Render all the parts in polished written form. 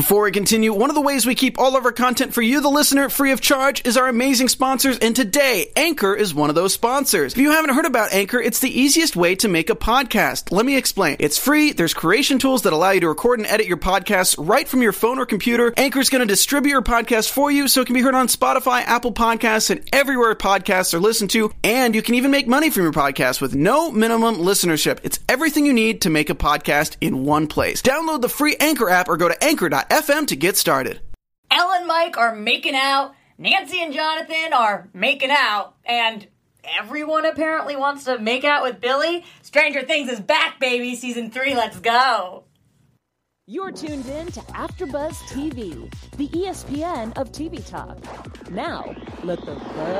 Before we continue, one of the ways we keep all of our content for you, the listener, free of charge is our amazing sponsors, and today, Anchor is one of those sponsors. If you haven't heard about Anchor, it's the easiest way to make a podcast. Let me explain. It's free, there's creation tools that allow you to record and edit your podcasts right from your phone or computer. Anchor's going to distribute your podcast for you so it can be heard on Spotify, Apple Podcasts, and everywhere podcasts are listened to, and you can even make money from your podcast with no minimum listenership. It's everything you need to make a podcast in one place. Download the free Anchor app or go to anchor.fm to get started. Elle and Mike are making out, Nancy and Jonathan are making out, and everyone apparently wants to make out with Billy. Stranger Things is back, baby. Season 3, let's go. You're tuned in to AfterBuzz TV, the ESPN of TV talk. Now, let the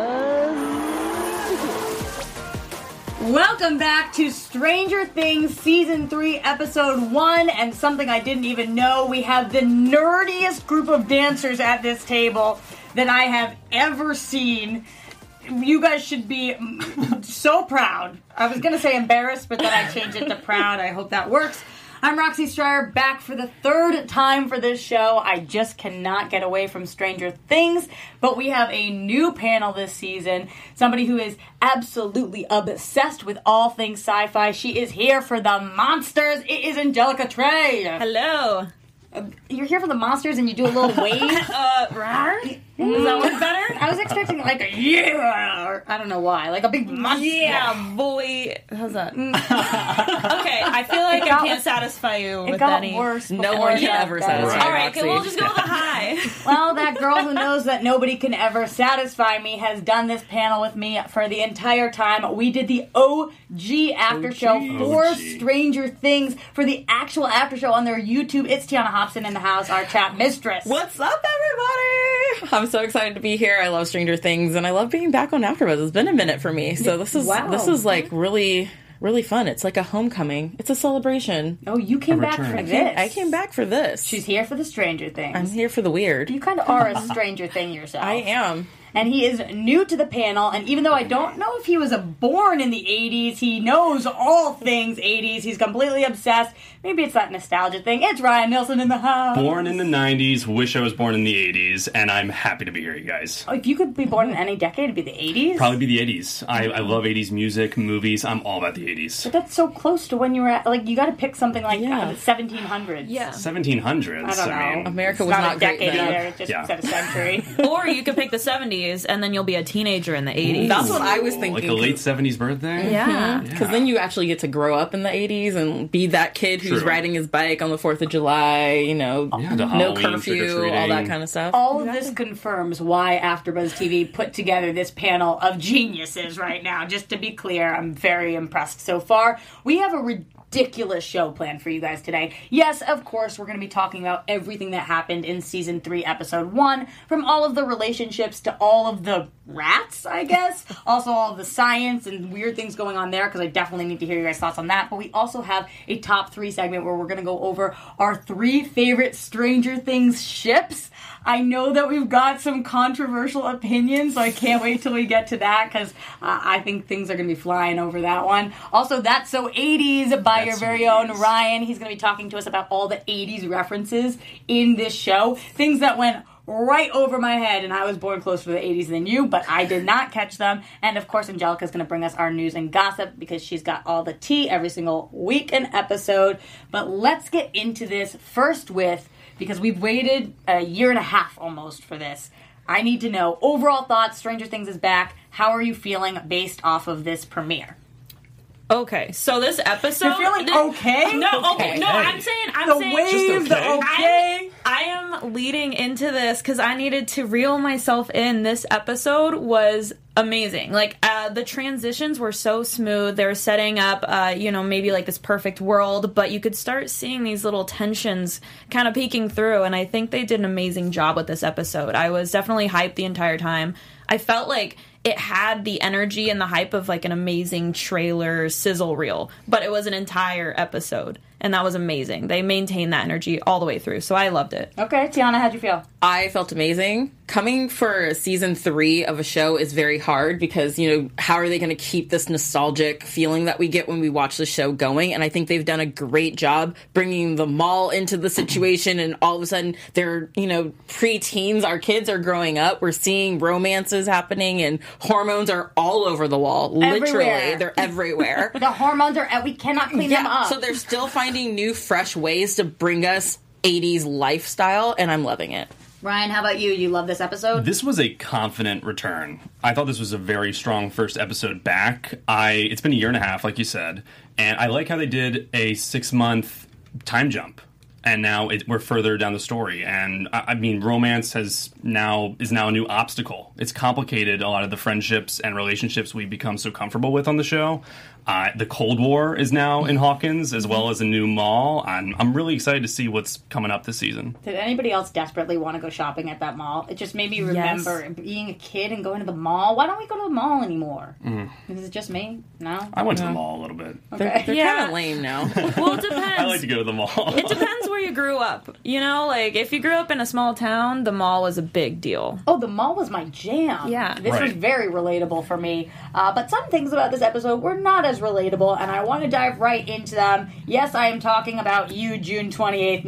buzz begin. Welcome back to Stranger Things Season 3, Episode 1, and something I didn't even know. We have the nerdiest group of dancers at this table that I have ever seen. You guys should be so proud. I was going to say embarrassed, but then I changed it to proud. I hope that works. I'm Roxy Stryer, back for the third time for this show. I just cannot get away from Stranger Things, but we have a new panel this season, somebody who is absolutely obsessed with all things sci-fi. She is here for the monsters. It is Angelica Trey. Hello. You're here for the monsters and you do a little wave? Does that work better? I was expecting like a yeah, or I don't know why, like a big monster. Yeah, boy. How's that? Okay, I feel like I can't satisfy you with any. Worse. No one can ever satisfy. Right. All right, okay, we'll just go with a high. Well, that girl who knows that nobody can ever satisfy me has done this panel with me for the entire time. We did the OG after show for Stranger Things for the actual after show on their YouTube. It's Tiana Hobson in the house, our chat mistress. What's up, everybody? I'm so excited to be here. I love Stranger Things, and I love being back on AfterBuzz. It's been a minute for me, so this is like really fun. It's like a homecoming. It's a celebration. Oh, you came back for this. I came back for this. She's here for the Stranger Things. I'm here for the weird. You kind of are a Stranger Thing yourself. I am. And he is new to the panel, and even though I don't know if he was born in the 80s, he knows all things 80s. He's completely obsessed. Maybe it's that nostalgia thing. It's Ryan Nilsson in the house. Born in the 90s, wish I was born in the 80s, and I'm happy to be here, you guys. Oh, if you could be born in any decade, it'd be the 80s? Probably be the 80s. I love 80s music, movies. I'm all about the 80s. But that's so close to when you were at, like, you gotta pick something like the 1700s. Yeah. 1700s. I don't know. I mean, America was not not a great decade then. either. It just said a century. Or you could pick the 70s, and then you'll be a teenager in the 80s. That's what I was thinking. Like a late 70s birthday? Yeah. Because then you actually get to grow up in the 80s and be that kid who's True. riding his bike on the 4th of July, you know, the no Halloween curfew, trick-or-treating. all that kind of stuff. All of this confirms why AfterBuzz TV put together this panel of geniuses right now. Just to be clear, I'm very impressed so far. We have a ridiculous show planned for you guys today. Yes, of course, we're going to be talking about everything that happened in Season 3, Episode 1, from all of the relationships to all of the rats, I guess. Also, all of the science and weird things going on there, because I definitely need to hear your guys' thoughts on that. But we also have a top 3 segment where we're going to go over our 3 favorite Stranger Things ships. I know that we've got some controversial opinions, so I can't wait till we get to that, because I think things are going to be flying over that one. Also, That's So 80s by your very own Ryan. He's going to be talking to us about all the 80s references in this show. Things that went right over my head, and I was born closer to the 80s than you, but I did not catch them. And of course, Angelica's going to bring us our news and gossip, because she's got all the tea every single week and episode. But let's get into this first with, because we've waited a year and a half almost for this, I need to know overall thoughts. Stranger Things is back. How are you feeling based off of this premiere? Okay, so this episode... You're feeling okay? No, okay. No, I'm saying... Wave, the okay. I am leading into this because I needed to reel myself in. This episode was amazing. Like, the transitions were so smooth. They were setting up, maybe like this perfect world, but you could start seeing these little tensions kind of peeking through, and I think they did an amazing job with this episode. I was definitely hyped the entire time. I felt like it had the energy and the hype of like an amazing trailer sizzle reel, but it was an entire episode. and that was amazing. They maintained that energy all the way through, so I loved it. Okay, Tiana, how'd you feel? I felt amazing. Coming for season 3 of a show is very hard because, how are they going to keep this nostalgic feeling that we get when we watch the show going? And I think they've done a great job bringing the mall into the situation, and all of a sudden they're, pre-teens. Our kids are growing up. We're seeing romances happening, and hormones are all over the wall. Literally, they're everywhere. The hormones we cannot clean them up. So they're still finding new, fresh ways to bring us 80s lifestyle, and I'm loving it. Ryan, how about you? You love this episode? This was a confident return. I thought this was a very strong first episode back. It's been a year and a half, like you said, and I like how they did a 6-month time jump. And now we're further down the story. And I mean, romance is now a new obstacle. It's complicated a lot of the friendships and relationships we've become so comfortable with on the show. The Cold War is now in Hawkins, as well as a new mall. I'm really excited to see what's coming up this season. Did anybody else desperately want to go shopping at that mall? It just made me remember being a kid and going to the mall. Why don't we go to the mall anymore? Is it just me? No? I went to the mall a little bit. Okay. They're kind of lame now. Well, it depends. I like to go to the mall. It depends where you grew up. If you grew up in a small town, the mall was a big deal. Oh, the mall was my jam. Yeah. This was very relatable for me. But some things about this episode were not as relatable, and I want to dive right into them. Yes, I am talking about June 28th,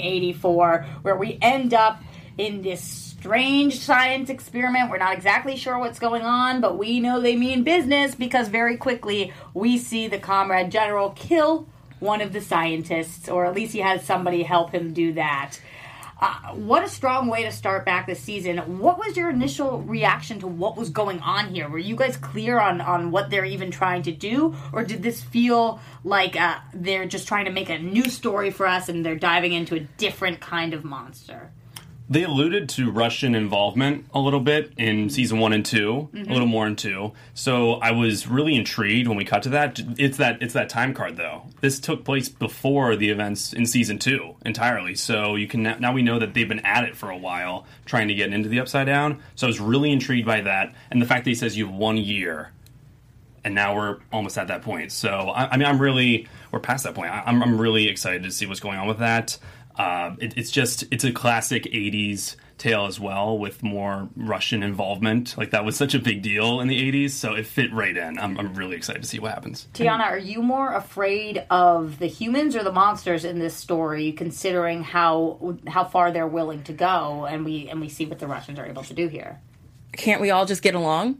1984, where we end up in this strange science experiment. We're not exactly sure what's going on, but we know they mean business because very quickly we see the Comrade General kill one of the scientists, or at least he has somebody help him do that. What a strong way to start back this season. What was your initial reaction to what was going on here? Were you guys clear on what they're even trying to do? Or did this feel like they're just trying to make a new story for us and they're diving into a different kind of monster? They alluded to Russian involvement a little bit in season 1 and 2, a little more in 2. So I was really intrigued when we cut to that. It's that time card though. This took place before the events in season 2 entirely. So you can now we know that they've been at it for a while trying to get into the Upside Down. So I was really intrigued by that, and the fact that he says you have 1 year. And now we're almost at that point. So we're past that point. I'm really excited to see what's going on with that. It's a classic 80s tale as well, with more Russian involvement. Like, that was such a big deal in the 80s, so it fit right in. I'm really excited to see what happens. Tiana, are you more afraid of the humans or the monsters in this story, considering how far they're willing to go, and we see what the Russians are able to do here? Can't we all just get along?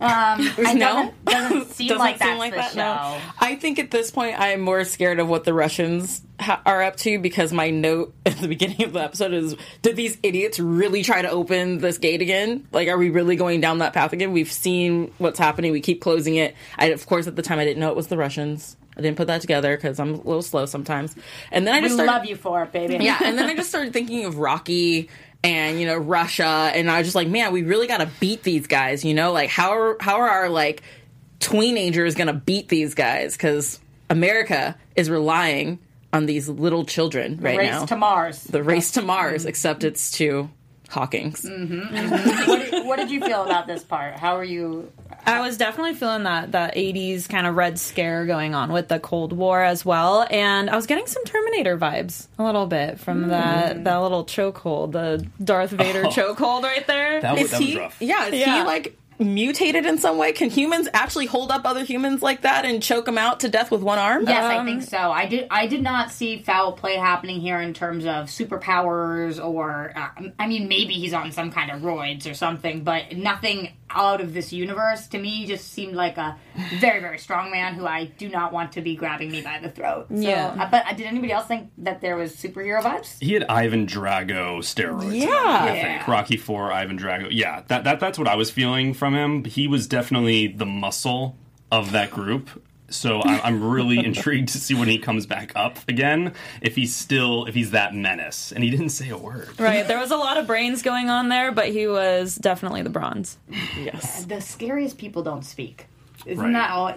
No, doesn't seem like that. Show. No. I think at this point I'm more scared of what the Russians are up to, because my note at the beginning of the episode is, did these idiots really try to open this gate again? Like, are we really going down that path again? We've seen what's happening. We keep closing it. Of course, at the time I didn't know it was the Russians. I didn't put that together because I'm a little slow sometimes. And then I just love you for it, baby. Yeah, and then I just started thinking of Rocky and, Russia, and I was just like, man, we really got to beat these guys, Like, how are our, like, teenagers going to beat these guys? Because America is relying on these little children right now. The race to Mars. The race to Mars, except it's to Hawkins. Mm-hmm, mm-hmm. What did you feel about this part? How are you... I was definitely feeling that 80s kind of Red Scare going on with the Cold War as well, and I was getting some Terminator vibes a little bit from that little chokehold, the Darth Vader chokehold right there. That was rough. Yeah, is he like mutated in some way? Can humans actually hold up other humans like that and choke them out to death with one arm? Yes, I think so. I did not see foul play happening here in terms of superpowers or maybe he's on some kind of roids or something, but nothing out of this universe. To me, just seemed like a very, very strong man who I do not want to be grabbing me by the throat. So, but did anybody else think that there was superhero vibes? He had Ivan Drago steroids. Yeah. I think. Rocky IV, Ivan Drago. Yeah, that's what I was feeling from him. He was definitely the muscle of that group. So I'm really intrigued to see when he comes back up again, if he's that menace. And he didn't say a word. Right. There was a lot of brains going on there, but he was definitely the bronze. Yes. The scariest people don't speak. Isn't that all?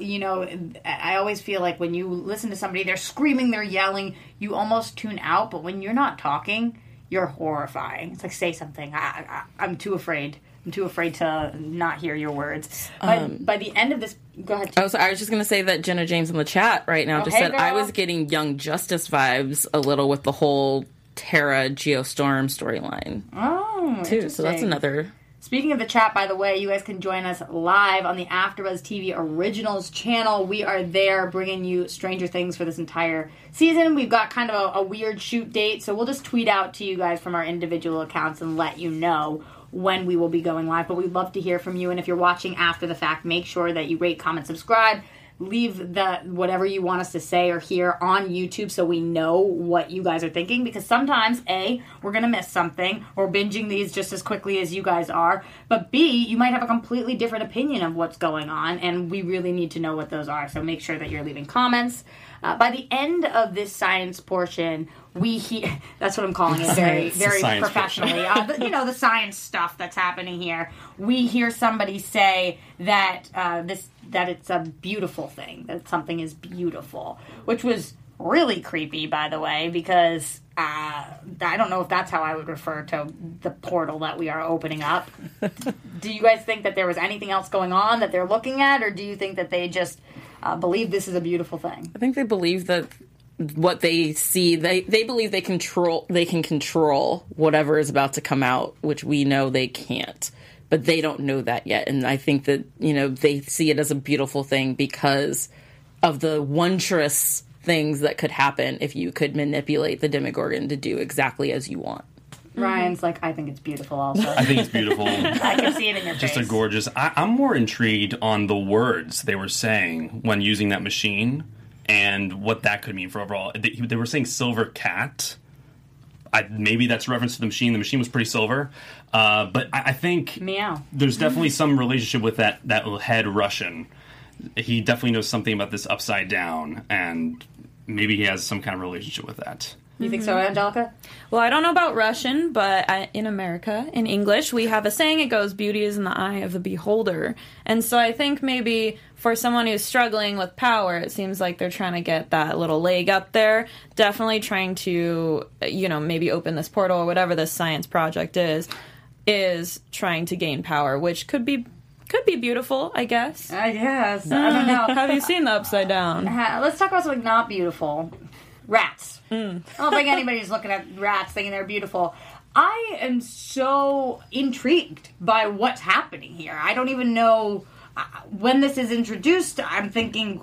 I always feel like when you listen to somebody, they're screaming, they're yelling, you almost tune out. But when you're not talking, you're horrifying. It's like, say something. I'm too afraid I'm too afraid to not hear your words. By the end of this, go ahead. I was just going to say that Jenna James in the chat right now just hey, said, girl. I was getting Young Justice vibes a little with the whole Tara Geostorm storyline. Oh, too. So that's another... Speaking of the chat, by the way, you guys can join us live on the AfterBuzz TV Originals channel. We are there bringing you Stranger Things for this entire season. We've got kind of a weird shoot date, so we'll just tweet out to you guys from our individual accounts and let you know when we will be going live. But we'd love to hear from you, and if you're watching after the fact, make sure that you rate, comment, subscribe. Leave whatever you want us to say or hear on YouTube so we know what you guys are thinking, because sometimes A, we're going to miss something. We're binging these just as quickly as you guys are, but B, you might have a completely different opinion of what's going on, and we really need to know what those are, so make sure that you're leaving comments. By the end of this science portion, we hear, that's what I'm calling it, very professionally. The science stuff that's happening here. We hear somebody say that that it's a beautiful thing, that something is beautiful, which was really creepy, by the way, because I don't know if that's how I would refer to the portal that we are opening up. Do you guys think that there was anything else going on that they're looking at, or do you think that they just believe this is a beautiful thing? I think they believe that what they see, they believe they can control whatever is about to come out, which we know they can't. But they don't know that yet. And I think that, they see it as a beautiful thing because of the wondrous things that could happen if you could manipulate the Demogorgon to do exactly as you want. Ryan's like, I think it's beautiful also. I think it's beautiful. I can see it in your face. Just a gorgeous... I'm more intrigued on the words they were saying when using that machine and what that could mean for overall. They were saying silver cat. Maybe that's a reference to the machine. The machine was pretty silver. But I think Meow. There's definitely some relationship with that head Russian. He definitely knows something about this upside down, and maybe he has some kind of relationship with that. You think so, Angelica? Well, I don't know about Russian, but in America, in English, we have a saying, it goes, beauty is in the eye of the beholder. And so I think maybe for someone who's struggling with power, it seems like they're trying to get that little leg up there. Definitely trying to, maybe open this portal or whatever this science project is trying to gain power, which could be beautiful, I guess. I guess. I don't know. Have you seen the Upside Down? Let's talk about something not beautiful. Rats. I don't think anybody's looking at rats thinking they're beautiful. I am so intrigued by what's happening here. I don't even know when this is introduced. I'm thinking,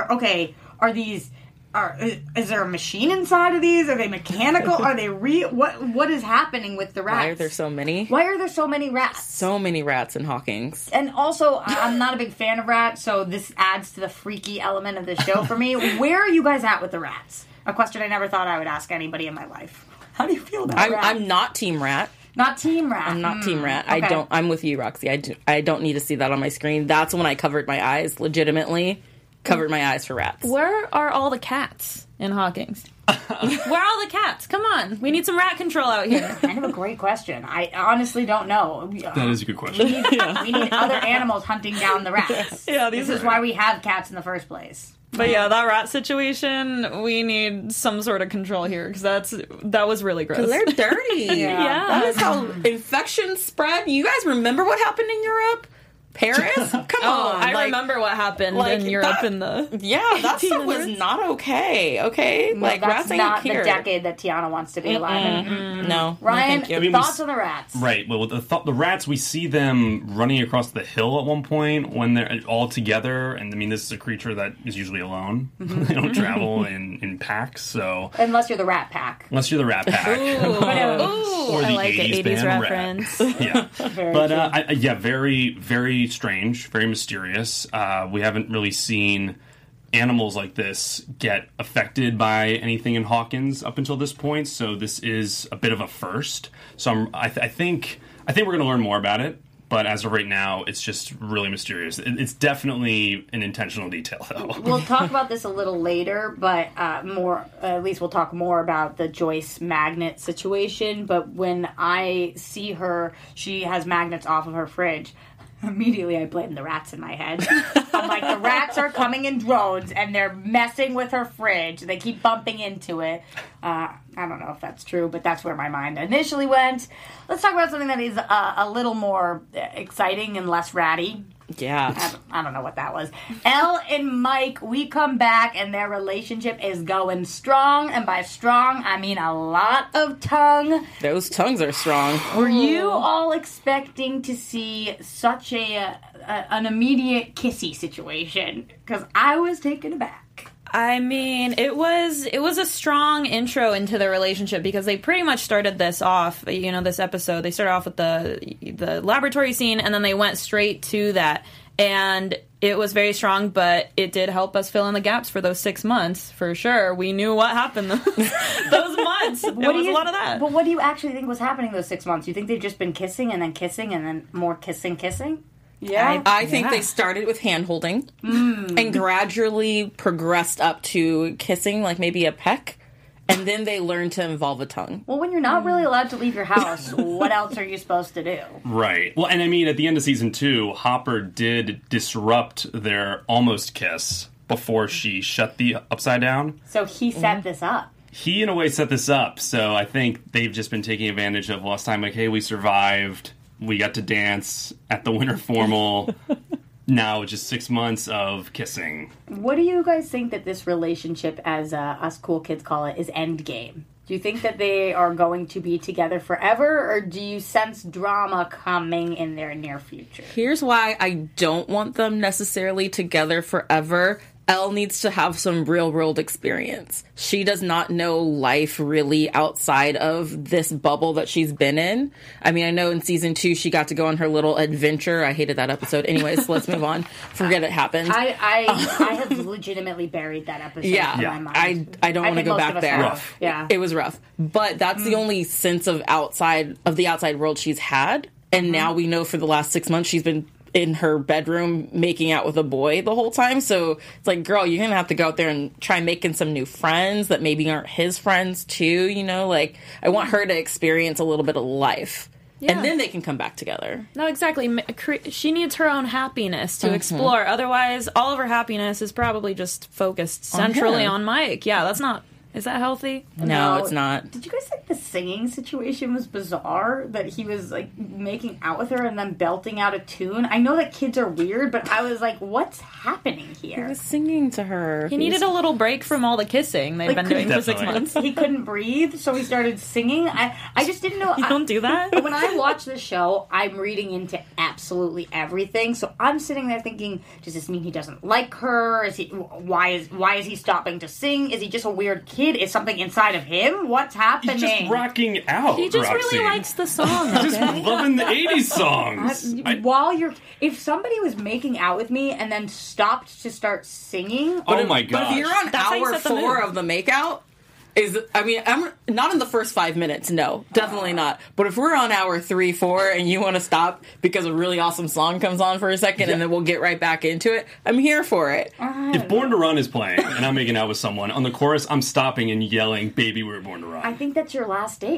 is there a machine inside of these? Are they mechanical? Are they real? What is happening with the rats? Why are there so many? Why are there so many rats? So many rats in Hawkins. And also, I'm not a big fan of rats, so this adds to the freaky element of the show for me. Where are you guys at with the rats? A question I never thought I would ask anybody in my life. How do you feel about rats? I'm not Team Rat. Not Team Rat. I'm not Team Rat. Okay. I'm with you, Roxy. I don't need to see that on my screen. That's when I covered my eyes, legitimately. Covered my eyes for rats. Where are all the cats in Hawkins? Where are all the cats? Come on. We need some rat control out here. Kind of a great question. I honestly don't know. That is a good question. We need other animals hunting down the rats. Yeah, this is why we have cats in the first place. But yeah, that rat situation, we need some sort of control here, because that was really gross. They're dirty. Yeah. That is how infections spread. You guys remember what happened in Europe? Paris? Come on. I remember what happened in Europe in the... Yeah, that stuff was not okay, okay? No, that's not the decade that Tiana wants to be alive in. No. Ryan, no, thank you. thoughts on the rats? Right. Well, the rats, we see them running across the hill at one point when they're all together. And, this is a creature that is usually alone. They don't travel in packs, so... Unless you're the Rat Pack. Unless you're the Rat Pack. Ooh, Or the I like 80s an 80s band reference. Rat. Yeah. Very, very strange, very mysterious. We haven't really seen animals like this get affected by anything in Hawkins up until this point, so this is a bit of a first. So I think we're going to learn more about it, but as of right now, it's just really mysterious. It's definitely an intentional detail, though. We'll talk about this a little later, but at least we'll talk more about the Joyce magnet situation. But when I see her, she has magnets off of her fridge. Immediately I blame the rats in my head. I'm like, the rats are coming in droves, and they're messing with her fridge. They keep bumping into it. I don't know if that's true, but that's where my mind initially went. Let's talk about something that is a little more exciting and less ratty. Yeah. I don't know what that was. Elle and Mike, we come back, and their relationship is going strong. And by strong, I mean a lot of tongue. Those tongues are strong. Were you all expecting to see such an immediate kissy situation? Because I was taken aback. I mean, it was a strong intro into the relationship because they pretty much started this off, this episode. They started off with the laboratory scene, and then they went straight to that. And it was very strong, but it did help us fill in the gaps for those 6 months, for sure. We knew what happened those months. It was a lot of that. But what do you actually think was happening those 6 months? You think they've just been kissing and then more kissing? Yeah. I think they started with hand-holding and gradually progressed up to kissing, like maybe a peck, and then they learned to involve a tongue. Well, when you're not really allowed to leave your house, what else are you supposed to do? Right. Well, and I mean, at the end of season 2, Hopper did disrupt their almost kiss before she shut the Upside Down. So he set this up. He, in a way, set this up. So I think they've just been taking advantage of last time, like, hey, we survived. We got to dance at the winter formal. Now just 6 months of kissing. What do you guys think that this relationship, as us cool kids call it, is endgame? Do you think that they are going to be together forever, or do you sense drama coming in their near future? Here's why I don't want them necessarily together forever. Elle needs to have some real-world experience. She does not know life really outside of this bubble that she's been in. I mean, I know in season 2 she got to go on her little adventure. I hated that episode. Anyways, let's move on. Forget it happened. I have legitimately buried that episode in my mind. I don't want to go back there. Rough. Yeah. It was rough. But that's the only sense of the outside world she's had. And now we know for the last 6 months she's been in her bedroom making out with a boy the whole time. So it's like, girl, you're gonna have to go out there and try making some new friends that maybe aren't his friends too, like I want her to experience a little bit of life. Yeah. And then they can come back together. No, exactly. She needs her own happiness to explore. Otherwise, all of her happiness is probably just focused centrally on Mike. Yeah, that's not... Is that healthy? No, it's not. Did you guys think the singing situation was bizarre? That he was, like, making out with her and then belting out a tune? I know that kids are weird, but I was like, what's happening here? He was singing to her. He needed a little break from all the kissing they've been doing for 6 months. He couldn't breathe, so he started singing. I just didn't know. You don't do that? When I watch the show, I'm reading into absolutely everything. So I'm sitting there thinking, does this mean he doesn't like her? Why is he stopping to sing? Is he just a weird kid? Is something inside of him? What's happening? He's just rocking out. He just Roxy. really likes the song. Just loving the 80s songs. If somebody was making out with me and then stopped to start singing, Oh my But if gosh. you're on That's how you hour set the 4 mood. of the makeout, I'm not in the first 5 minutes, no, definitely not. But if we're on hour 3, 4, and you want to stop because a really awesome song comes on for a second and then we'll get right back into it, I'm here for it. If Born to Run is playing and I'm making out with someone, on the chorus I'm stopping and yelling, "Baby, we're born to run." I think that's your last date.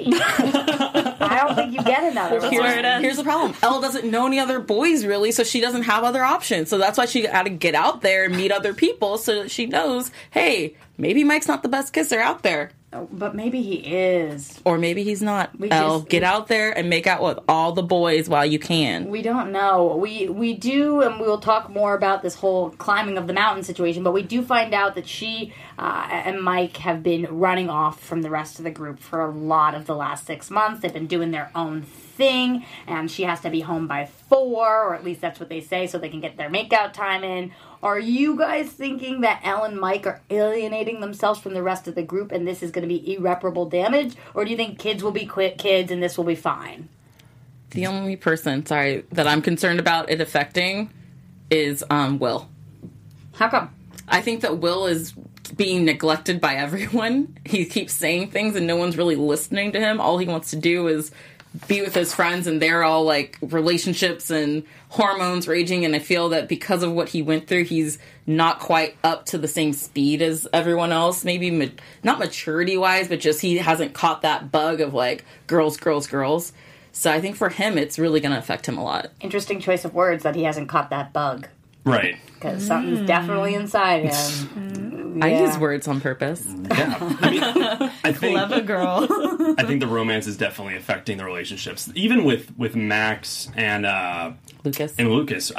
I don't think you get another one. where it ends. Here's the problem. Elle doesn't know any other boys, really, so she doesn't have other options. So that's why she got to get out there and meet other people so that she knows, hey, maybe Mike's not the best kisser out there. But maybe he is. Or maybe he's not. Elle, get out there and make out with all the boys while you can. We don't know. We do, and we will talk more about this whole climbing of the mountain situation, but we do find out that she and Mike have been running off from the rest of the group for a lot of the last 6 months. They've been doing their own thing, and she has to be home by 4, or at least that's what they say, so they can get their makeout time in. Are you guys thinking that Elle and Mike are alienating themselves from the rest of the group and this is going to be irreparable damage? Or do you think kids will be kids and this will be fine? The only person, that I'm concerned about it affecting is Will. How come? I think that Will is being neglected by everyone. He keeps saying things and no one's really listening to him. All he wants to do is be with his friends, and they're all like relationships and hormones raging, and I feel that because of what he went through, he's not quite up to the same speed as everyone else. Maybe not maturity wise, but just he hasn't caught that bug of like girls. So I think for him it's really going to affect him a lot. Interesting choice of words, that he hasn't caught that bug. Right. Because something's definitely inside him. I use words on purpose. Yeah. I mean, I think Clever girl. I think the romance is definitely affecting the relationships. Even with Max and Lucas,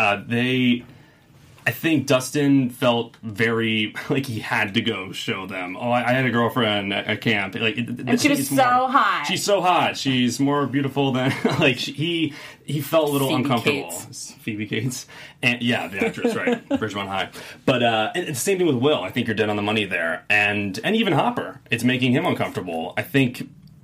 I think Dustin felt very like he had to go show them. Oh, I had a girlfriend at camp. Like, and she was so hot. She's so hot. She's more beautiful than like he felt a little uncomfortable. Phoebe Cates, and yeah, the actress, right, Ridgemont High. But and it's the same thing with Will. I think you're dead on the money there, and even Hopper. It's making him uncomfortable. I think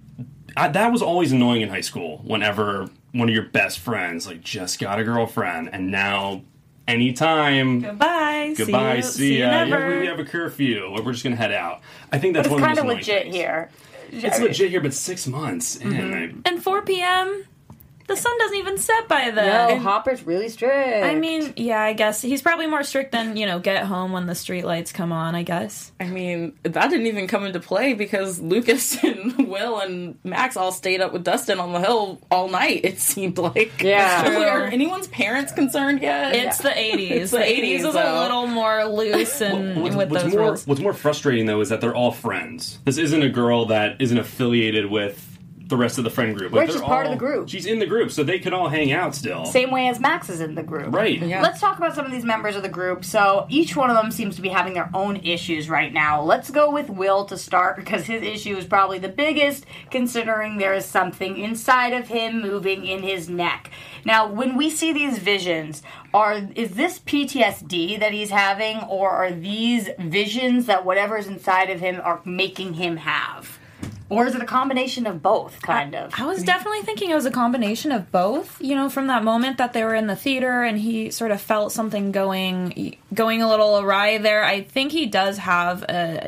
that was always annoying in high school. Whenever one of your best friends like just got a girlfriend, and now. Anytime. Goodbye. See ya. Never. Yeah, we have a curfew. We're just going to head out. I think that's but one it's of the kind of legit here. It's legit here, but 6 months. And 4 p.m., the sun doesn't even set by No, then. Hopper's really strict. I mean, yeah, I guess he's probably more strict than, get home when the street lights come on, I guess. I mean, that didn't even come into play because Lucas and Will and Max all stayed up with Dustin on the hill all night, it seemed like. Yeah. Are anyone's parents concerned yet? It's the 80s. It's the 80s, is though. a little more loose and with those rules. What's more frustrating, though, is that they're all friends. This isn't a girl that isn't affiliated with the rest of the friend group. Right, she's part of the group. She's in the group, so they could all hang out still. Same way as Max is in the group. Right. Yeah. Let's talk about some of these members of the group. So each one of them seems to be having their own issues right now. Let's go with Will to start because his issue is probably the biggest considering there is something inside of him moving in his neck. Now, when we see these visions, is this PTSD that he's having or are these visions that whatever's inside of him are making him have? Or is it a combination of both, kind of? I was definitely thinking it was a combination of both. From that moment that they were in the theater and he sort of felt something going a little awry there. I think he does have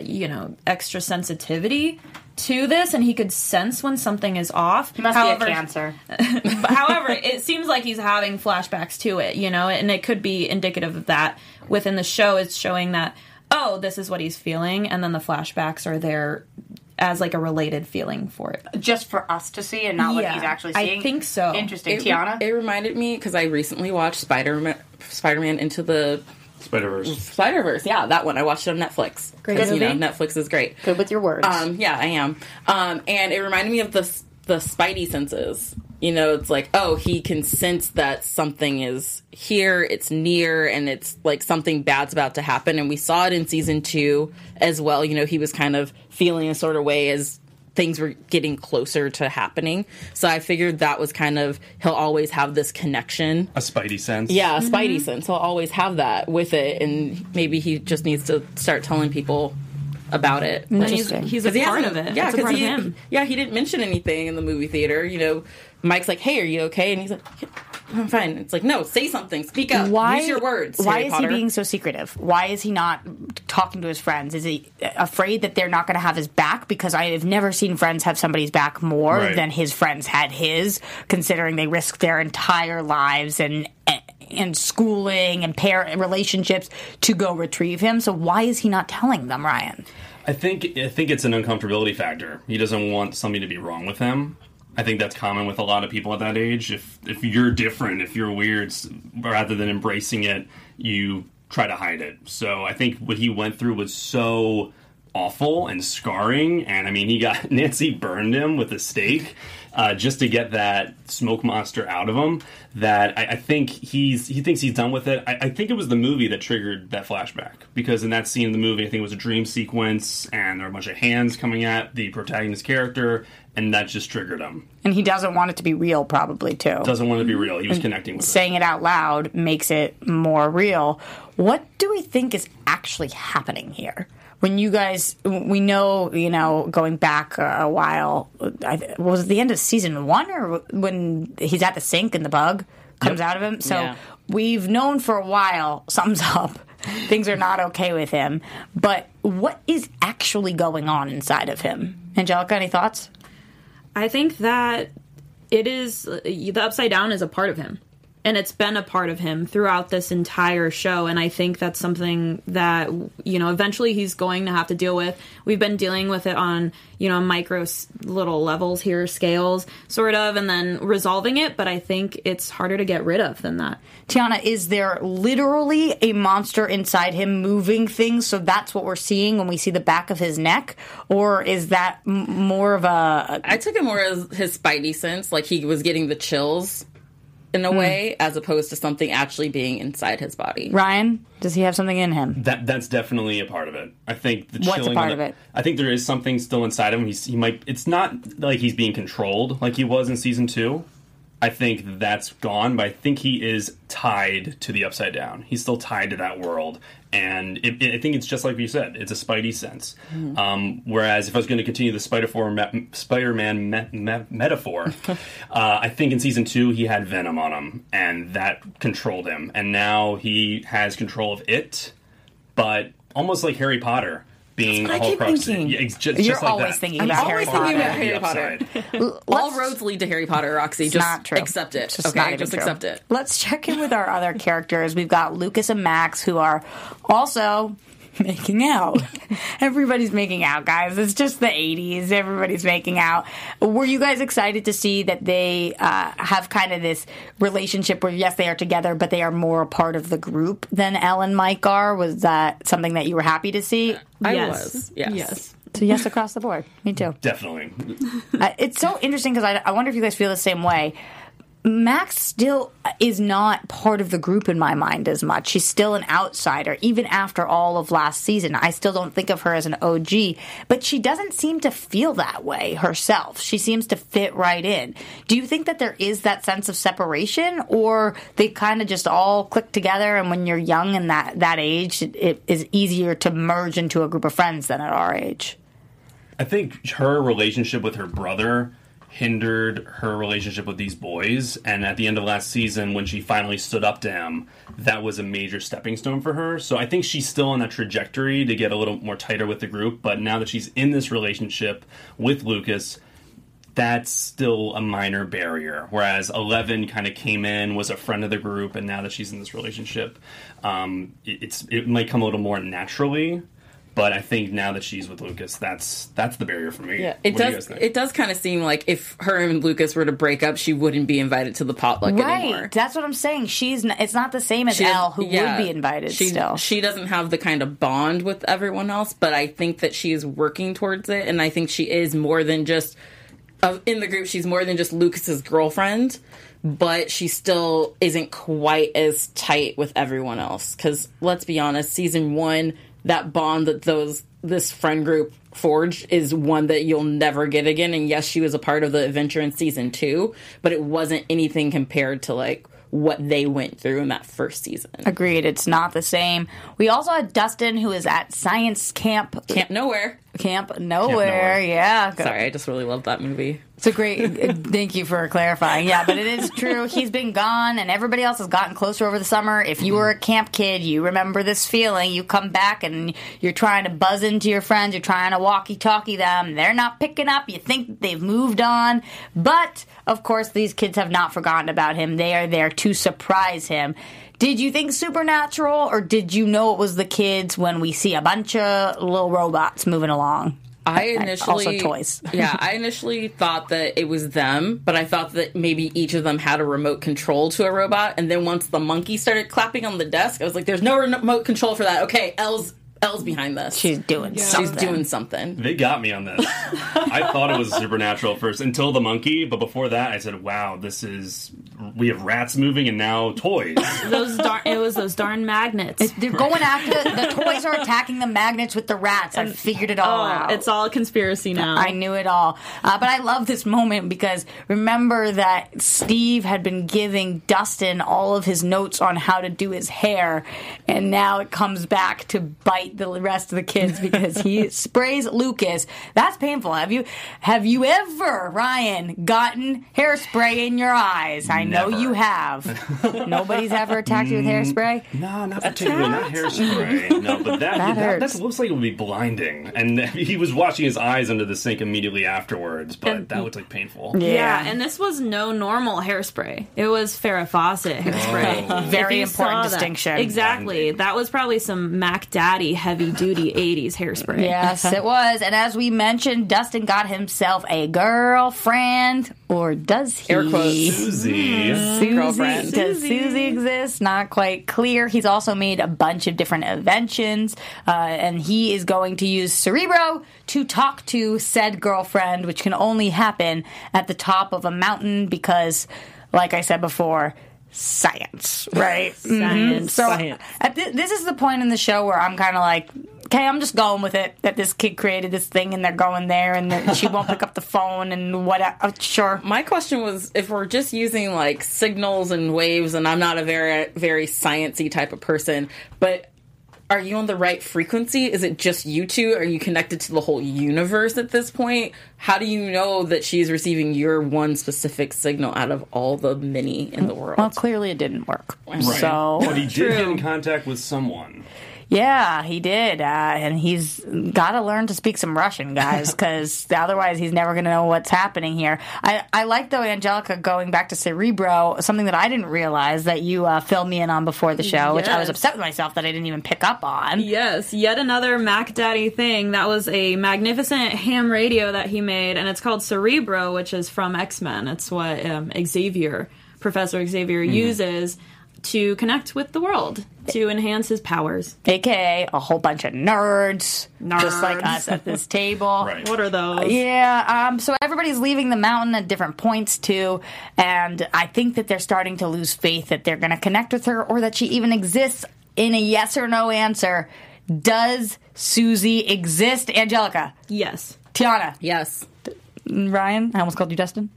extra sensitivity to this, and he could sense when something is off. He must be a Cancer. However, it seems like he's having flashbacks to it, and it could be indicative of that. Within the show, it's showing that, oh, this is what he's feeling, and then the flashbacks are there as like a related feeling for it. Just for us to see and not what he's actually seeing? I think so. Interesting. Tiana? It reminded me, because I recently watched Spider-Man Into the Spider-Verse, yeah, that one. I watched it on Netflix. Great because, movie. Netflix is great. Good with your words. Yeah, I am. And it reminded me of the Spidey senses. It's like, oh, he can sense that something is here, it's near, and it's like something bad's about to happen. And we saw it in season 2 as well. He was kind of feeling a sort of way as things were getting closer to happening. So I figured that was kind of, he'll always have this connection. A Spidey sense. Yeah, a Spidey sense. He'll always have that with it. And maybe he just needs to start telling people about it. And he's a part of it. Yeah, it's a part of he, him. Yeah, he didn't mention anything in the movie theater. Mike's like, hey, are you okay? And he's like, yeah, I'm fine. It's like, no, say something. Speak up. Use your words. Why Harry is Potter. he being so secretive? Why is he not talking to his friends? Is he afraid that they're not going to have his back? Because I have never seen friends have somebody's back more than his friends had his, considering they risked their entire lives and schooling and parent relationships to go retrieve him. So why is he not telling them, Ryan? I think it's an uncomfortability factor. He doesn't want something to be wrong with him. I think that's common with a lot of people at that age. If you're different, if you're weird, rather than embracing it, you try to hide it. So I think what he went through was so awful and scarring. And I mean, Nancy burned him with a stake just to get that smoke monster out of him. That I think he thinks he's done with it. I think it was the movie that triggered that flashback, because in that scene in the movie, I think it was a dream sequence, and there were a bunch of hands coming at the protagonist character, and that just triggered him. And he doesn't want it to be real, probably, too. Doesn't want it to be real. He was connecting with it. Saying it out loud makes it more real. What do we think is actually happening here? When you guys, we know, going back a while, was it the end of season 1 or when he's at the sink and the bug comes out of him? So we've known for a while something's up. Things are not okay with him. But what is actually going on inside of him? Angelica, any thoughts? I think that it is, the Upside Down is a part of him. and it's been a part of him throughout this entire show, and I think that's something that, you know, eventually he's going to have to deal with. We've been dealing with it on, you know, micro little levels here, scales, sort of, and then resolving it, but I think it's harder to get rid of than that. Tiana, is there literally a monster inside him moving things, so that's what we're seeing when we see the back of his neck? Or is that more of a... I took it more as his spidey sense, like he was getting the chills in a way, as opposed to something actually being inside his body. Ryan, does he have something in him? That's definitely a part of it. I think the What's a chilling part of it? I think there is something still inside him. He might. It's not like he's being controlled like he was in season 2. I think that's gone, but I think he is tied to the Upside Down. He's still tied to that world, and I think it's just like you said. It's a Spidey sense. Whereas if I was going to continue the Spider-Man metaphor, I think in season 2 he had Venom on him, and that controlled him. And now he has control of it, but almost like Harry Potter. Being a whole crux. Yeah, You're always thinking about Harry Potter. All roads lead to Harry Potter, Roxy. Just not true. Accept it. Just okay, just accept it. Let's check in with our other characters. We've got Lucas and Max, who are also making out. Everybody's making out, guys. It's just the 80s. Everybody's making out. Were you guys excited to see that they have kind of this relationship where, yes, they are together, but they are more a part of the group than Elle and Mike are? Was that something that you were happy to see? I was. Yes. So yes, across the board. Me too. Definitely. It's so interesting because I wonder if you guys feel the same way. Max still is not part of the group in my mind as much. She's still an outsider, even after all of last season. I still don't think of her as an OG, but she doesn't seem to feel that way herself. She seems to fit right in. Do you think that there is that sense of separation, or they kind of just all click together, and when you're young and that age, it is easier to merge into a group of friends than at our age? I think her relationship with her brother hindered her relationship with these boys, and at the end of last season when she finally stood up to him, that was a major stepping stone for her. So I think she's still on that trajectory to get a little more tighter with the group, but now that she's in this relationship with Lucas, that's still a minor barrier, whereas 11 kind of came in, was a friend of the group, and now that she's in this relationship, it might come a little more naturally. But I think now that she's with Lucas, that's the barrier for me. Yeah, it does kind of seem like if her and Lucas were to break up, she wouldn't be invited to the potluck anymore. Right, that's what I'm saying. It's not the same as Elle, who would be invited still. She doesn't have the kind of bond with everyone else, but I think that she is working towards it, and I think she is more than just in the group. She's more than just Lucas's girlfriend, but she still isn't quite as tight with everyone else. Because let's be honest, season 1. That bond that this friend group forged is one that you'll never get again. And yes, she was a part of the adventure in season 2, but it wasn't anything compared to like what they went through in that first season. Agreed. It's not the same. We also had Dustin, who is at science camp. Camp Nowhere. Camp Nowhere, yeah. Sorry, I just really love that movie. It's a great... Thank you for clarifying. Yeah, but it is true. He's been gone, and everybody else has gotten closer over the summer. If you were a camp kid, you remember this feeling. You come back, and you're trying to buzz into your friends. You're trying to walkie-talkie them. They're not picking up. You think they've moved on. But, of course, these kids have not forgotten about him. They are there to surprise him. Did you think supernatural, or did you know it was the kids when we see a bunch of little robots moving along? Also toys. Yeah, I initially thought that it was them, but I thought that maybe each of them had a remote control to a robot, and then once the monkey started clapping on the desk, I was like, there's no remote control for that. Okay, Elle's behind this. She's doing something. She's doing something. They got me on this. I thought it was supernatural at first until the monkey, but before that I said, wow, we have rats moving and now toys. It was those darn magnets. They're going after the toys are attacking the magnets with the rats. I figured it all out. It's all a conspiracy now. I knew it all. But I love this moment because remember that Steve had been giving Dustin all of his notes on how to do his hair, and now it comes back to bite the rest of the kids because he sprays Lucas. That's painful. Have you ever, Ryan, gotten hairspray in your eyes? I know Never. you have. Nobody's ever attacked you with hairspray? No, not particularly. Not hairspray. No, but that hurts. looks like it would be blinding. And he was washing his eyes under the sink immediately afterwards, but that looked like painful. Yeah, and this was no normal hairspray. It was Farrah Fawcett hairspray. Oh. Very If you important saw that- distinction. Exactly. That was probably some Mac Daddy heavy-duty 80s hairspray. Yes, it was. And as we mentioned, Dustin got himself a girlfriend. Or does he? Air quotes. Susie. Girlfriend. Does Susie exist? Not quite clear. He's also made a bunch of different inventions, and he is going to use Cerebro to talk to said girlfriend, which can only happen at the top of a mountain because, like I said before, science, right? Science. So Science. this is the point in the show where I'm kind of like, okay, I'm just going with it that this kid created this thing and they're going there and she won't pick up the phone and whatever. Sure. My question was, if we're just using like signals and waves, and I'm not a very, very sciencey type of person, but are you on the right frequency? Is it just you two? Are you connected to the whole universe at this point? How do you know that she's receiving your one specific signal out of all the many in the world? Well, clearly it didn't work. Right. So, But he did get in contact with someone. yeah, he did. And he's got to learn to speak some Russian, guys, because otherwise he's never going to know what's happening here. I like, though, Angelica, going back to Cerebro, something that I didn't realize that you filled me in on before the show, which I was Yes. upset with myself that I didn't even pick up on. Yes, yet another Mac Daddy thing. That was a magnificent ham radio that he made, and it's called Cerebro, which is from X-Men. It's what Professor Xavier uses to connect with the world, to enhance his powers. AKA a whole bunch of nerds, just like Nerds. us at this table. Right. What are those? Yeah, so everybody's leaving the mountain at different points too, and I think that they're starting to lose faith that they're going to connect with her or that she even exists. In a yes or no answer, does Susie exist? Angelica, Yes. Tiana, Yes. Ryan, I almost called you Dustin.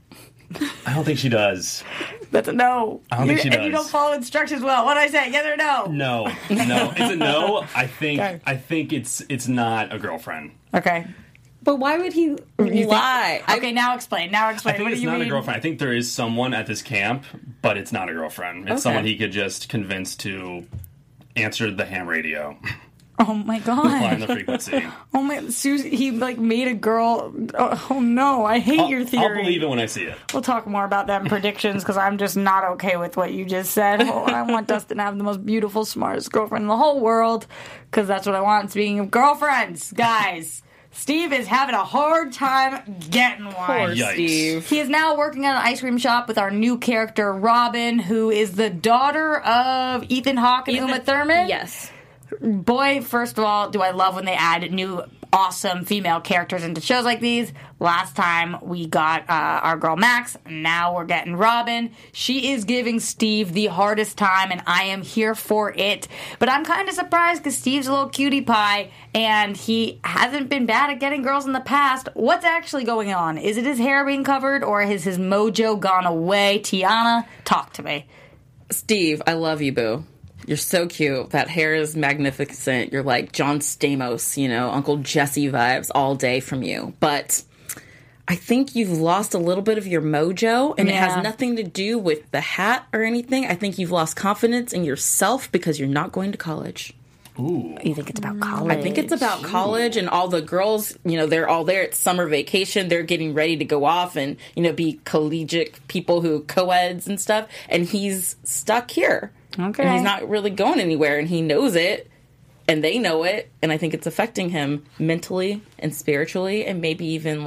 I don't think she does. That's a no. I don't think she And you does. don't follow instructions well. What do I say? Yes or no? No. It's a no. I think Okay. it's not a girlfriend. Okay. But why would he lie? Okay, now explain. I What think do it's you not mean? a girlfriend. I think there is someone at this camp, but it's not a girlfriend. It's Okay. someone he could just convince to answer the ham radio, Oh my fly on the god. frequency. Oh my, Susie, he made a girl. Oh no, I hate your theory. I'll believe it when I see it. We'll talk more about that in predictions because I'm just not okay with what you just said. Oh, I want Dustin to have the most beautiful, smartest girlfriend in the whole world because that's what I want. Speaking of girlfriends, guys, Steve is having a hard time getting one. Poor Yikes. Steve. He is now working at an ice cream shop with our new character, Robin, who is the daughter of Ethan Hawke and Uma Thurman. Yes. Boy, first of all, do I love when they add new awesome female characters into shows like these. Last time we got our girl Max, now we're getting Robin. She is giving Steve the hardest time, and I am here for it. But I'm kind of surprised because Steve's a little cutie pie, and he hasn't been bad at getting girls in the past. What's actually going on? Is it his hair being covered, or has his mojo gone away? Tiana, talk to me. Steve, I love you, boo. You're so cute. That hair is magnificent. You're like John Stamos, Uncle Jesse vibes all day from you. But I think you've lost a little bit of your mojo, and it Yeah. has nothing to do with the hat or anything. I think you've lost confidence in yourself because you're not going to college. Ooh. You think it's about college? I think it's about college, and all the girls, they're all there. It's summer vacation. They're getting ready to go off and, be collegiate people who co-eds and stuff. And he's stuck here. Okay. And he's not really going anywhere, and he knows it, and they know it. And I think it's affecting him mentally and spiritually, and maybe even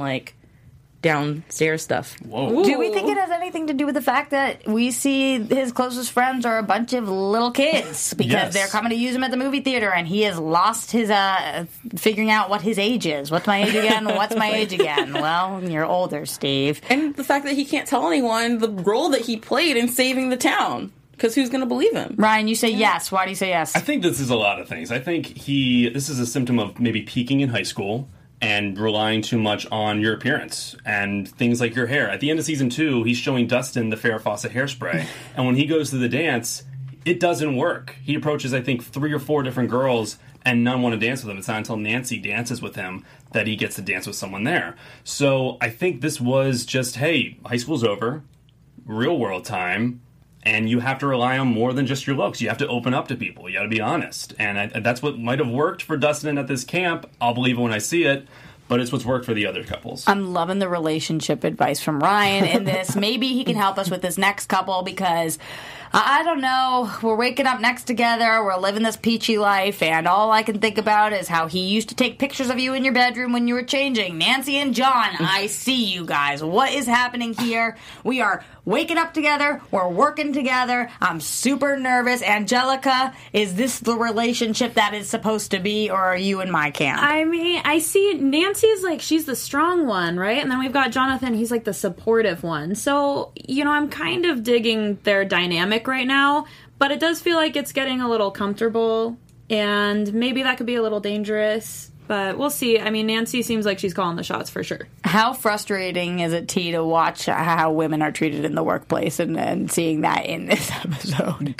downstairs stuff. Whoa. Do we think it has anything to do with the fact that we see his closest friends are a bunch of little kids because Yes. they're coming to use him at the movie theater, and he has lost his figuring out what his age is? What's my age again? What's my age again? Well, you're older, Steve. And the fact that he can't tell anyone the role that he played in saving the town. Because who's going to believe him? Ryan, you say yes. Why do you say yes? I think this is a lot of things. I think this is a symptom of maybe peaking in high school and relying too much on your appearance and things like your hair. At the end of season 2, he's showing Dustin the Farrah Fawcett hairspray. And when he goes to the dance, it doesn't work. He approaches, I think, 3 or 4 different girls and none want to dance with him. It's not until Nancy dances with him that he gets to dance with someone there. So I think this was just, hey, high school's over. real world time, and you have to rely on more than just your looks. You have to open up to people. You got to be honest. And that's what might have worked for Dustin at this camp. I'll believe it when I see it. But it's what's worked for the other couples. I'm loving the relationship advice from Ryan in this. Maybe he can help us with this next couple because, I don't know, we're waking up next together, we're living this peachy life, and all I can think about is how he used to take pictures of you in your bedroom when you were changing. Nancy and John, I see you guys. What is happening here? We are waking up together, we're working together, I'm super nervous. Angelica, is this the relationship that is supposed to be, or are you in my camp? I mean, I see Nancy's like, she's the strong one, right? And then we've got Jonathan, he's like the supportive one. So, I'm kind of digging their dynamic right now, but it does feel like it's getting a little comfortable, and maybe that could be a little dangerous. But we'll see. I mean, Nancy seems like she's calling the shots for sure. How frustrating is it, T, to watch how women are treated in the workplace and seeing that in this episode?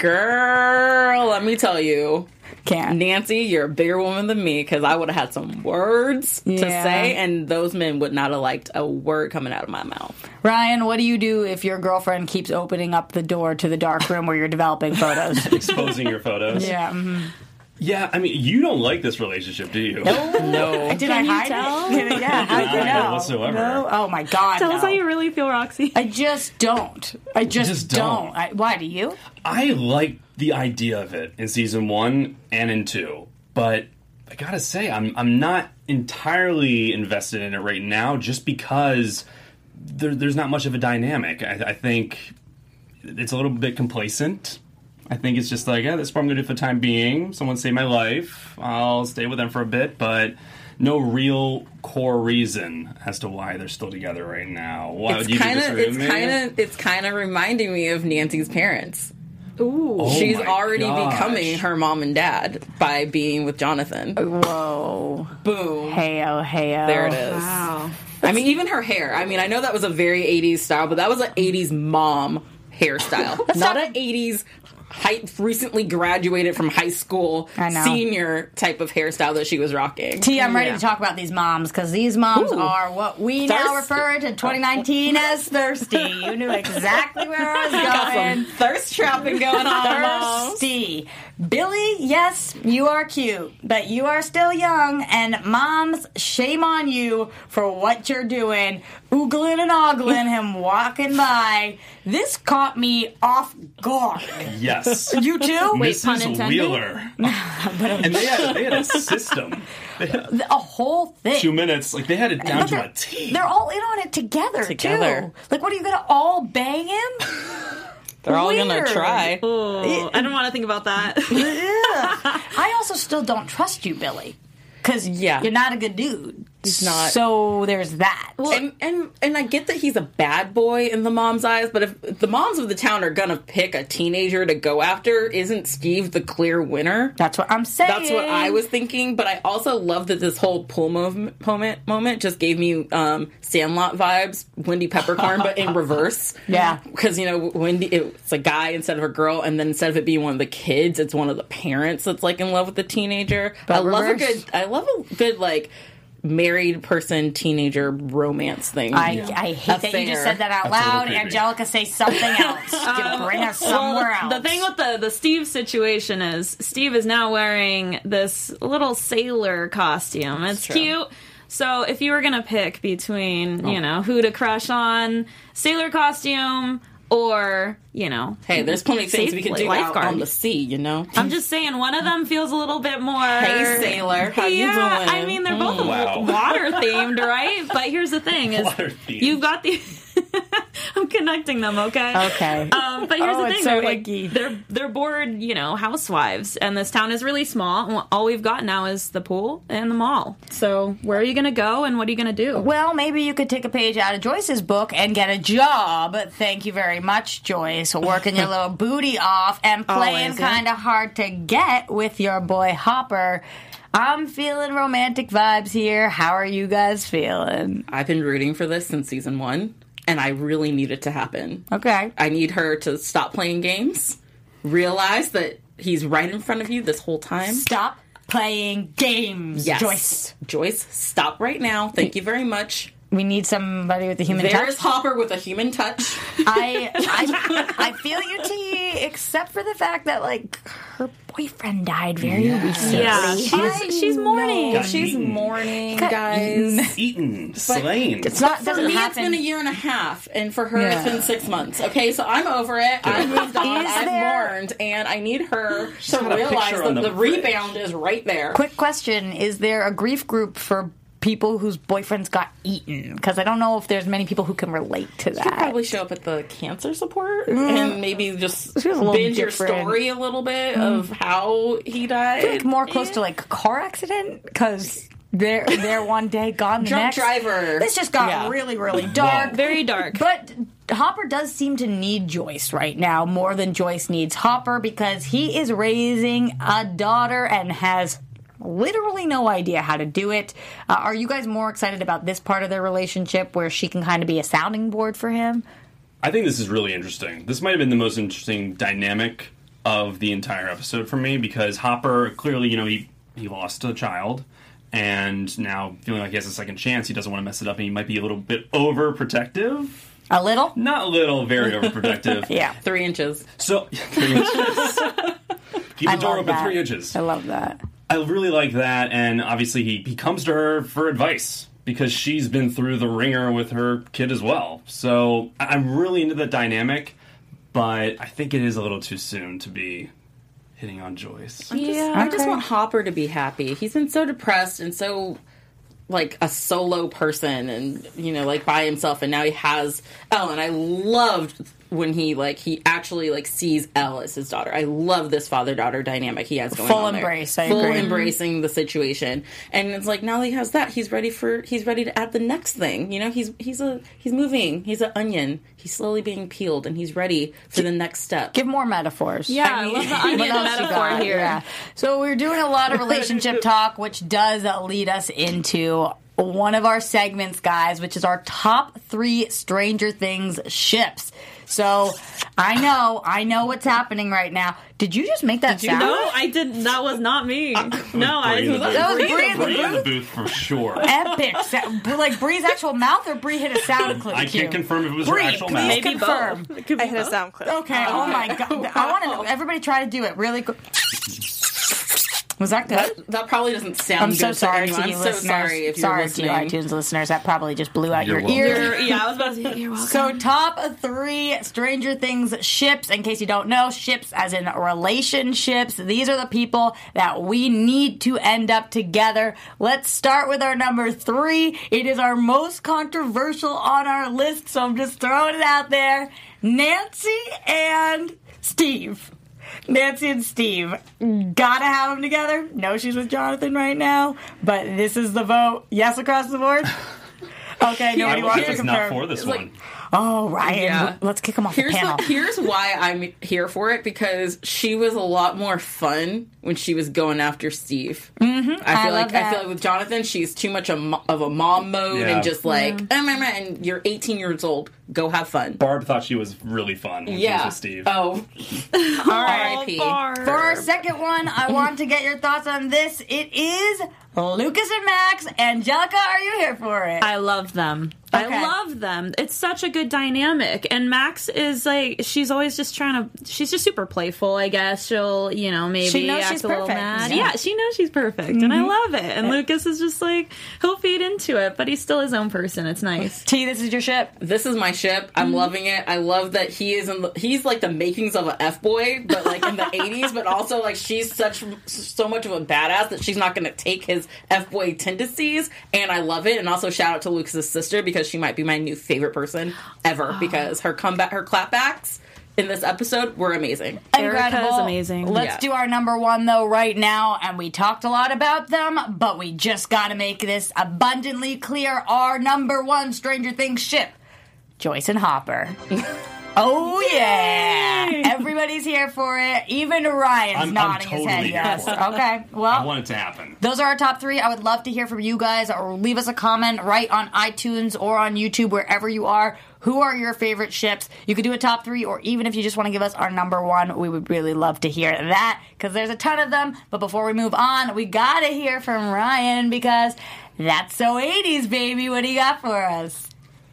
Girl, let me tell you. Can't. Nancy, you're a bigger woman than me because I would have had some words to say, and those men would not have liked a word coming out of my mouth. Ryan, what do you do if your girlfriend keeps opening up the door to the dark room where you're developing photos? Exposing your photos. Yeah. Mm-hmm. Yeah, I mean, you don't like this relationship, do you? No. Did I hide it? Yeah, how did you know? Whatsoever. No? Oh my God, Tell us how you really feel, Roxy. I just don't. I just don't. Why do you? I like the idea of it in season 1 and in 2, but I gotta say, I'm not entirely invested in it right now just because there's not much of a dynamic. I think it's a little bit complacent. I think it's just like, this is what I'm going to do for the time being. Someone saved my life. I'll stay with them for a bit, but no real core reason as to why they're still together right now. Why would you disagree with me? It's kind of reminding me of Nancy's parents. Ooh. Oh She's my already gosh. becoming her mom and dad by being with Jonathan. Whoa. Boom. Hey-oh, hey-oh. There it is. Wow. I mean, even her hair. I mean, I know that was a very 80s style, but that was an 80s mom hairstyle. Not an 80s recently graduated from high school senior type of hairstyle that she was rocking. T, I'm ready to talk about these moms, because these moms are what we now refer to 2019 as thirsty. You knew exactly where I was going. Got some thirst trapping going on. Thirsty. Billy, yes, you are cute, but you are still young, and moms, shame on you for what you're doing. Oogling and ogling him walking by. This caught me off guard. Yes. You too? Wait, pun Mrs. intended? Wheeler. And they had a system. They had A whole thing. 2 minutes. Like, they had it down to a T. They're all in on it together, too. Like, what, are you going to all bang him? They're all going to Weird. try. Oh, I don't want to think about that. I also still don't trust you, Billy. Because you're not a good dude. He's not. So there's that. Well, and I get that he's a bad boy in the mom's eyes, but if the moms of the town are gonna pick a teenager to go after, isn't Steve the clear winner? That's what I'm saying. That's what I was thinking, but I also love that this whole pool moment just gave me Sandlot vibes, Wendy Peppercorn, but in reverse. Yeah. Because, Wendy, it's a guy instead of a girl, and then instead of it being one of the kids, it's one of the parents that's, like, in love with the teenager. But I love a good, like, married person teenager romance thing. I hate that you just said that out loud. Angelica, say something else. Bring us somewhere else. The thing with the Steve situation is Steve is now wearing this little sailor costume. It's cute. So if you were going to pick between, who to crush on, sailor costume or, hey, there's plenty of things we could do out on the sea, I'm just saying, one of them feels a little bit more... Hey, sailor, how you doing? I mean, they're both water-themed, right? But here's the thing, is you've got the... I'm connecting them, okay? Okay. But here's the thing, so they're bored, housewives, and this town is really small, and all we've got now is the pool and the mall. So where are you going to go, and what are you going to do? Well, maybe you could take a page out of Joyce's book and get a job. Thank you very much, Joyce. Working your little booty off and playing kind of hard to get with your boy Hopper. I'm feeling romantic vibes here. How are you guys feeling? I've been rooting for this since season 1. And I really need it to happen. Okay. I need her to stop playing games, realize that he's right in front of you this whole time. Stop playing games, yes. Joyce. Joyce, stop right now. Thank you very much. We need somebody with a human There's touch. Hopper with a human touch. I feel you, T, except for the fact that, like, her boyfriend died very recently. Yeah, she's mourning. Got She's eaten. mourning, guys. Eaten, slain. It's not For doesn't me, happen. it's been a year and a half, and for her, Yeah. it's been 6 months. Okay, so I'm over it. I've moved on. Is I've there- mourned, and I need her to got a realize picture that on the the fridge. rebound is right there. Quick question: is there a grief group for people whose boyfriends got eaten? Because I don't know if there's many people who can relate to that. Probably show up at the cancer support and maybe just Feels a little binge your different. story a little bit of how he died. Like more close to like a car accident because they're one day gone the Drunk next. driver. This just got Yeah. really really dark. Very dark. But Hopper does seem to need Joyce right now more than Joyce needs Hopper because he is raising a daughter and has literally no idea how to do it. Are you guys more excited about this part of their relationship where she can kind of be a sounding board for him? I think this is really interesting. This might have been the most interesting dynamic of the entire episode for me because Hopper clearly, he lost a child and now feeling like he has a second chance, he doesn't want to mess it up and he might be a little bit overprotective. A little? Not a little, very overprotective. Yeah. 3 inches. So, 3 inches. Keep the door love open that. 3 inches. I love that. I really like that, and obviously he comes to her for advice because she's been through the ringer with her kid as well. So I'm really into that dynamic, but I think it is a little too soon to be hitting on Joyce. I just want Hopper to be happy. He's been so depressed and so like a solo person and like by himself, and now he has Elle, and I loved when he actually sees Elle as his daughter. I love this father-daughter dynamic he has going Full on there. embrace, I Full agree. embracing the situation. And it's like now that he has that, he's ready to add the next thing. He's moving. He's an onion. He's slowly being peeled and he's ready for the next step. Give more metaphors. Yeah, I love the onion What else you metaphor got? here. Yeah. So we're doing a lot of relationship talk, which does lead us into one of our segments, guys, which is our top 3 Stranger Things ships. So I know what's happening right now. Did you just make that sound? No, I didn't. That was not me. No, That was Bree in the Bree in the booth. booth for sure. Epic. Like Bree's actual mouth, or Bree hit a sound clip. I can't confirm if it was her Bree, actual please mouth. Maybe confirm. both. It could be I hit a both. sound clip. Okay. Oh my god. I want to. Everybody try to do it really quick. Was that good? That probably doesn't sound I'm good so to sorry anyone. to you I'm so listeners. sorry if you're sorry listening. to you iTunes listeners. That probably just blew out You're your welcome. ears. Yeah, I was about to say, you're welcome. So, top 3 Stranger Things ships. In case you don't know, ships as in relationships. These are the people that we need to end up together. Let's start with our number 3. It is our most controversial on our list, so I'm just throwing it out there. Nancy and Steve. Nancy and Steve. Gotta have them together. No, she's with Jonathan right now, but this is the vote. Yes, across the board? Okay, nobody I wants to was not confirm. for this one. Oh, Ryan, Yeah. let's kick him off the panel. Here's why I'm here for it, because she was a lot more fun when she was going after Steve. Mm-hmm. I love that. feel like with Jonathan, she's too much of a mom mode Yeah. and just like, and you're 18 years old, go have fun. Barb thought she was really fun when she was with Steve. Oh, R.I.P. For our second one, I want to get your thoughts on this. It is Lucas and Max. Angelica, are you here for it? I love them. Okay. I love them. It's such a good dynamic. And Max is like, she's always just she's just super playful, I guess. She'll, maybe She knows act she's a little perfect. mad. Yeah. Yeah, she knows she's perfect. And I love it. And Lucas is just like, he'll feed into it, but he's still his own person. It's nice. T, this is your ship. This is my ship. I'm loving it. I love that he's like the makings of an F-boy, but like in the 80s, but also like she's so much of a badass that she's not going to take his F-boy tendencies, and I love it. And also shout out to Lucas's sister, because she might be my new favorite person ever, because her clapbacks in this episode were amazing. Erica is Incredible. amazing. Let's Yeah. do our number 1, though, right now. And we talked a lot about them, but we just got to make this abundantly clear. Our number 1 Stranger Things ship, Joyce and Hopper. Oh, yeah. Everybody Everybody's here for it. Even Ryan's I'm nodding totally his head. here Yes. for it. Okay. Well, I want it to happen. those are our top 3. I would love to hear from you guys, or leave us a comment right on iTunes or on YouTube, wherever you are. Who are your favorite ships? You could do a top 3, or even if you just want to give us our number 1, we would really love to hear that, because there's a ton of them. But before we move on, we gotta hear from Ryan, because that's so 80s, baby. What do you got for us?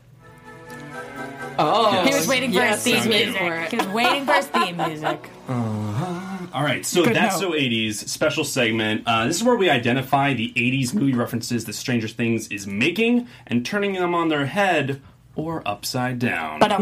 Oh, He was waiting for his theme sounds good. music. He was waiting for his theme music. All right, so Good that's note. so 80s special segment. This is where we identify the 80s movie references that Stranger Things is making and turning them on their head or upside down. But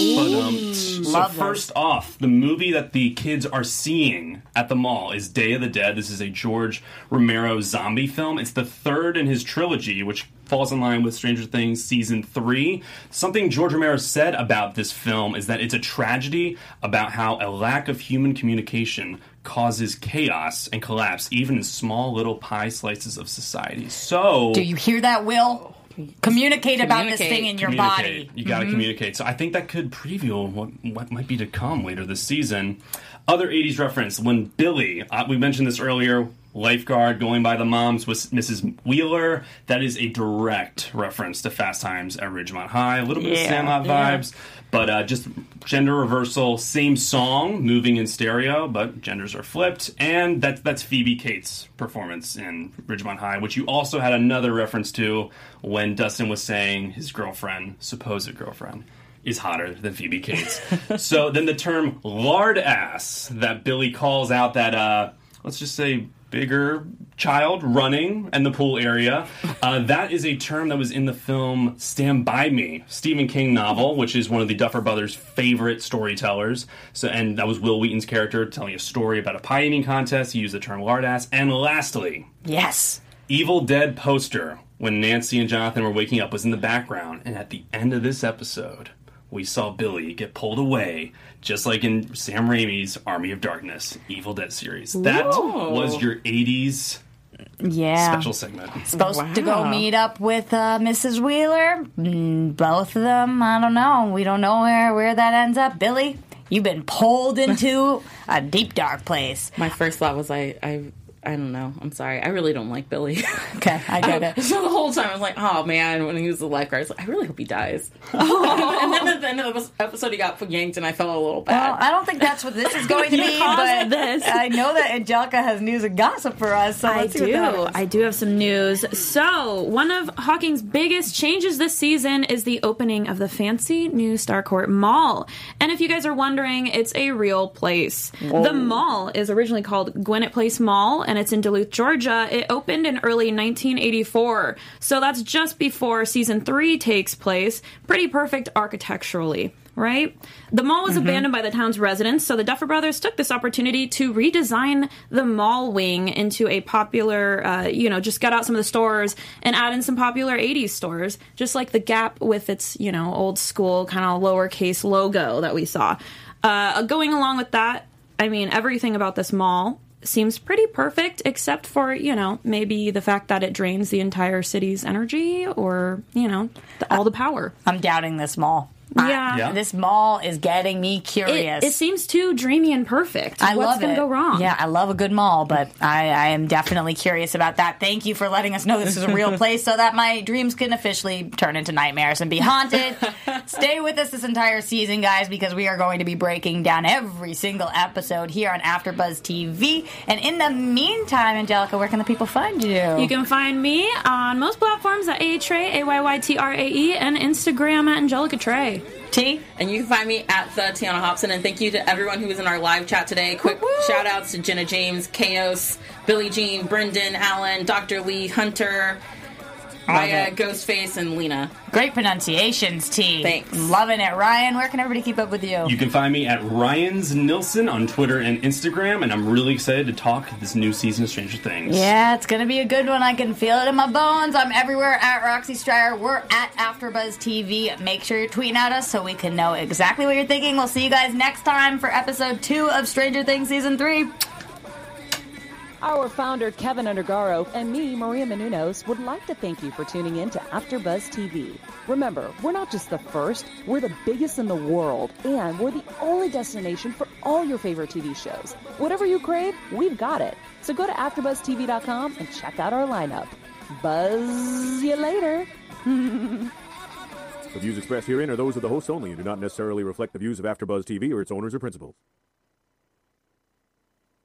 So Love first off, the movie that the kids are seeing at the mall is Day of the Dead. This is a George Romero zombie film. It's the 3rd in his trilogy, which falls in line with Stranger Things Season 3. Something George Romero said about this film is that it's a tragedy about how a lack of human communication causes chaos and collapse, even in small little pie slices of society. So... do you hear that, Will? Communicate about this thing in your Communicate. body. You got to communicate. So I think that could preview what might be to come later this season. Other 80s reference, when Billy, we mentioned this earlier, lifeguard going by the moms with Mrs. Wheeler, that is a direct reference to Fast Times at Ridgemont High. A little bit of Sandlot vibes, but just gender reversal, same song, moving in stereo, but genders are flipped. And that's Phoebe Cates' performance in Ridgemont High, which you also had another reference to when Dustin was saying his girlfriend, supposed girlfriend, is hotter than Phoebe Cates. So then the term lard ass that Billy calls out that, let's just say, bigger child running in the pool area. That is a term that was in the film Stand By Me, Stephen King novel, which is one of the Duffer Brothers' favorite storytellers. So, and that was Will Wheaton's character telling a story about a pie eating contest. He used the term lard ass. And lastly, Yes. Evil Dead poster when Nancy and Jonathan were waking up was in the background. And at the end of this episode, we saw Billy get pulled away, just like in Sam Raimi's Army of Darkness Evil Dead series. That was your 80s Yeah. special segment. Supposed to go meet up with Mrs. Wheeler. Both of them, I don't know. We don't know where that ends up. Billy, you've been pulled into a deep, dark place. My first thought was I don't know. I'm sorry. I really don't like Billy. Okay, I get it. So the whole time I was like, oh man, when he was the lifeguard, I was like, I really hope he dies. And then at the end of the episode, he got yanked, and I felt a little bad. Well, I don't think that's what this is going to be, but I know that Angelica has news and gossip for us, so let's see what that is. I do have some news. So, one of Hawking's biggest changes this season is the opening of the fancy new Starcourt Mall. And if you guys are wondering, it's a real place. The mall is originally called Gwinnett Place Mall, and it's in Duluth, Georgia. It opened in early 1984, so that's just before Season 3 takes place. Pretty perfect architecturally, right? The mall was abandoned by the town's residents, so the Duffer Brothers took this opportunity to redesign the mall wing into a popular, just gut out some of the stores and add in some popular 80s stores, just like the Gap with its, old school kind of lowercase logo that we saw. Going along with that, I mean, everything about this mall seems pretty perfect, except for, maybe the fact that it drains the entire city's energy or, all the power. I'm doubting this mall. Yeah. This mall is getting me curious. It seems too dreamy and perfect. I What's love going it. to go wrong? Yeah, I love a good mall, but I am definitely curious about that. Thank you for letting us know this is a real place so that my dreams can officially turn into nightmares and be haunted. Stay with us this entire season, guys, because we are going to be breaking down every single episode here on AfterBuzz TV. And in the meantime, Angelica, where can the people find you? You can find me on most platforms at AYTRAE, AYYTRAE, and Instagram at Angelica Trey. T? And you can find me at the Tiana Hobson. And thank you to everyone who was in our live chat today. Quick shout outs to Jenna James, Chaos, Billie Jean, Brendan, Allen, Dr. Lee, Hunter, Aya, Ghostface, and Lena. Great pronunciations, T. Thanks. Loving it. Ryan, where can everybody keep up with you? You can find me at Ryan's Nilsson on Twitter and Instagram, and I'm really excited to talk this new season of Stranger Things. Yeah, it's going to be a good one. I can feel it in my bones. I'm everywhere at Roxy Stryer. We're at AfterBuzz TV. Make sure you're tweeting at us so we can know exactly what you're thinking. We'll see you guys next time for episode 2 of Stranger Things Season 3. Our founder, Kevin Undergaro, and me, Maria Menounos, would like to thank you for tuning in to AfterBuzz TV. Remember, we're not just the first, we're the biggest in the world, and we're the only destination for all your favorite TV shows. Whatever you crave, we've got it. So go to AfterBuzzTV.com and check out our lineup. Buzz you later. The views expressed herein are those of the hosts only and do not necessarily reflect the views of AfterBuzz TV or its owners or principals.